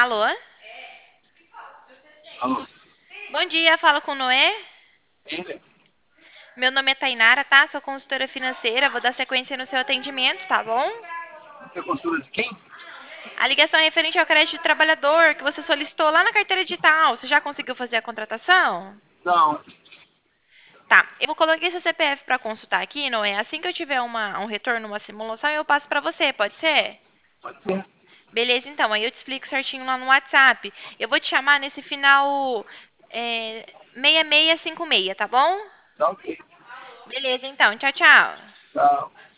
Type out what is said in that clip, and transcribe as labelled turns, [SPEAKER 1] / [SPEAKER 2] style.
[SPEAKER 1] Alô?
[SPEAKER 2] Alô?
[SPEAKER 1] Bom dia, fala com o Noé.
[SPEAKER 2] Ele?
[SPEAKER 1] Meu nome é Tainara, tá? Sou consultora financeira, vou dar sequência no seu atendimento, tá bom?
[SPEAKER 2] Você é consultora de quem?
[SPEAKER 1] A ligação é referente ao crédito de trabalhador que você solicitou lá na carteira digital. Você já conseguiu fazer a contratação?
[SPEAKER 2] Não.
[SPEAKER 1] Tá, eu vou colocar esse CPF para consultar aqui, Noé. Assim que eu tiver um retorno, uma simulação, eu passo para você, pode ser?
[SPEAKER 2] Pode ser.
[SPEAKER 1] Beleza, então, aí eu te explico certinho lá no WhatsApp. Eu vou te chamar nesse final 6656, tá bom?
[SPEAKER 2] Tá ok.
[SPEAKER 1] Beleza, então. Tchau, tchau.
[SPEAKER 2] Tchau.